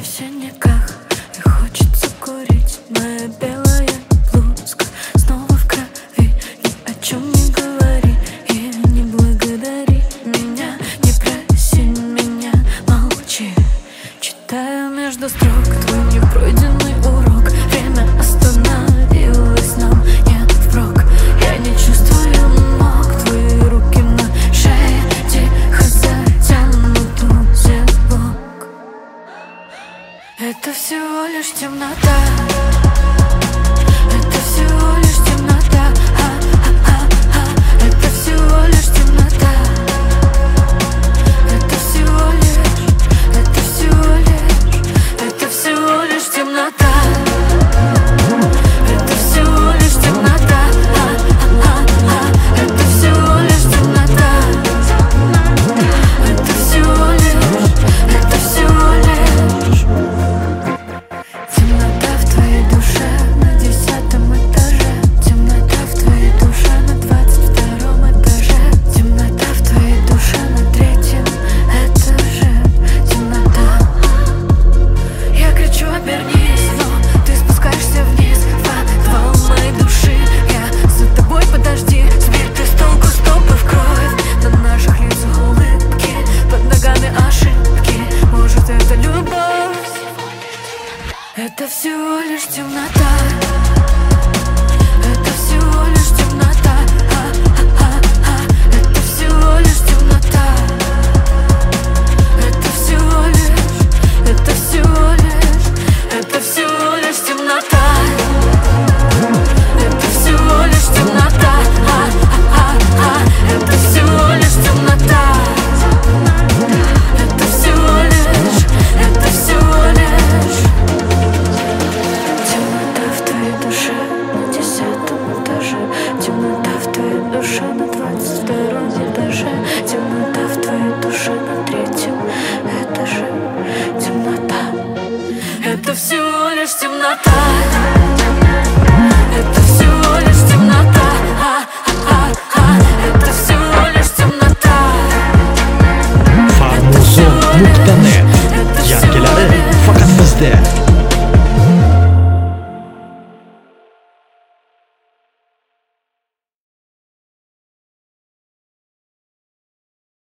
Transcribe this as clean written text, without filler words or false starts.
на синяках и хочется курить. Моя белая блузка снова в крови. Ни о чем не говори и не благодари меня. Не проси меня, молчи. Читаю между строк твой непройденный урок. Время остановилось, нам не впрок. Я не чувствую ног, твои руки на шее тихо затянут узелок. Это всего лишь темнота. Это всего лишь темнота. Это всего лишь темнота. Это всего лишь, это всего лишь, это всего лишь темнота. Это всего лишь темнота. Это всего лишь темнота. Это всего лишь, это всего лишь темнота в твоей душе на 10-м этаже. Темнота в твоей душе на 22-м этаже. Темнота в твоей душе на 3-м этаже. Темнота. Я кричу: обернись, но ты спускаешься вниз. Подвал моей души. Я за тобой, подожди. Сбитый с толку стопы в кровь. На наших лицах улыбки, под ногами ошибки. Может, это любовь? Это всего лишь темнота. Это всего лишь темнота. Это всего лишь темнота. Это всего лишь, это всего лишь, это всего лишь темнота. Это всего лишь темнота. Это всего лишь темнота. Это всего лишь, это всего лишь темнота в твоей душе на 10-м этаже. Темнота в твоей душе на 22-м этаже. Темнота в твоей душе на 3-м этаже. Темнота. Это всего лишь темнота. Это всего лишь темнота. Это всего лишь темнота. Farmuzo.net. Yangilari faqat bizda.